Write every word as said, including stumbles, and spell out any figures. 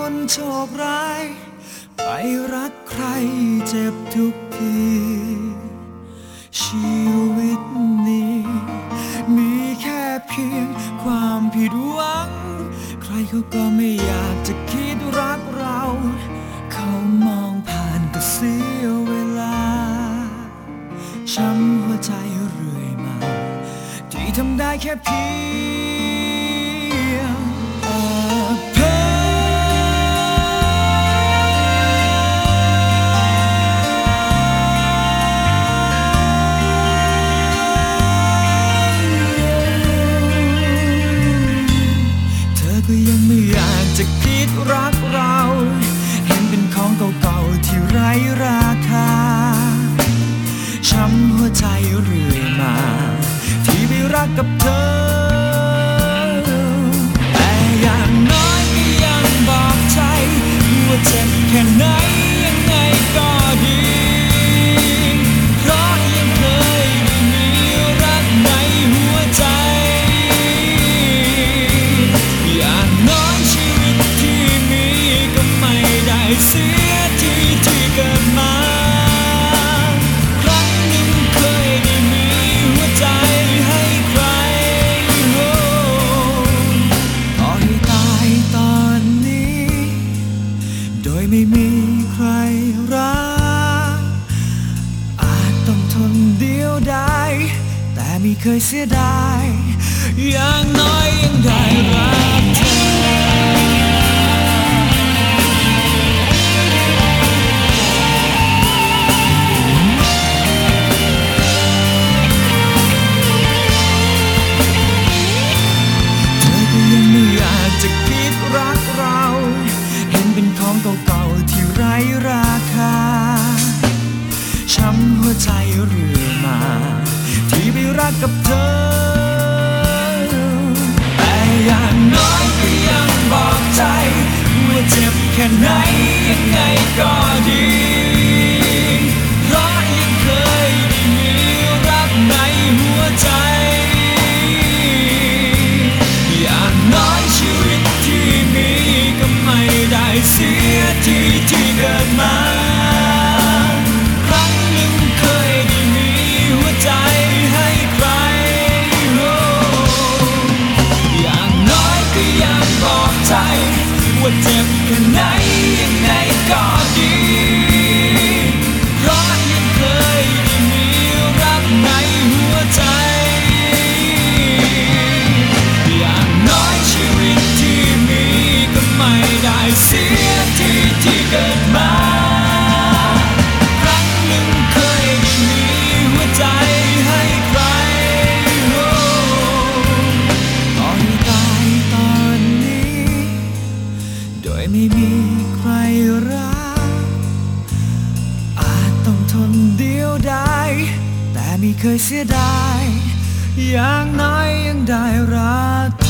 คนโชคร้ายไปรักใครเจ็บทุกทีชีวิตนี้มีแค่เพียงความผิดหวังใครเขาก็ไม่อยากจะคิดรักเราเขามองผ่านก็เสียเวลาช้ำหัวใจเรื่อยมาที่ทำได้แค่เพียงอภัยก็ยังไม่อยากจะคิดรักเราเห็นเป็นของเก่าๆที่ไร้ราคาช้ำหัวใจเรื่อยมาที่ไปรักกับเธอแต่อย่างน้อยก็ยังบอกใจว่าเจ็บแค่ไหนยังไงก็ดีเพราะยังเคยได้มีรักในหัวใจอย่างน้อยชีวิตที่มีก็ไม่ได้เสียทีที่เกิดมาครั้งหนึ่งเคยได้มีหัวใจให้ใครโอ้ต่อให้ตายตอนนี้โดยไม่มีใครรักอาจต้องทนเดียวดายแต่ไม่เคยเสียดายอย่างน้อยยังได้รักเธอจะคิดรักเราเห็นเป็นของเก่าๆที่ไร้ราคาช้ำหัวใจเรื่อยมาที่ไปรักกับเธอแต่อย่างน้อยก็ยังบอกใจว่าเจ็บแค่ไหนยังไงก็ดีเพราะยังเคยได้มีรักในหัวใจอย่างน้อยชีวิตที่มีก็ไม่ได้เสียทีที่เกิดมาครั้งหนึ่งเคยได้มีหัวใจให้ใครโอ้อย่างน้อยก็ยังบอกใจว่าเจ็บแค่ไหนยังไงก็ดีเพราะยังเคยได้มีรักในหัวใจเสียทีที่เกิดมาครั้งหนึ่งเคยได้มีหัวใจให้ใครโอ้ต่อให้ตายตอนนี้โดยไม่มีใครรักอาจต้องทนเดียวดายแต่ไม่เคยเสียดายอย่างน้อยยังได้รัก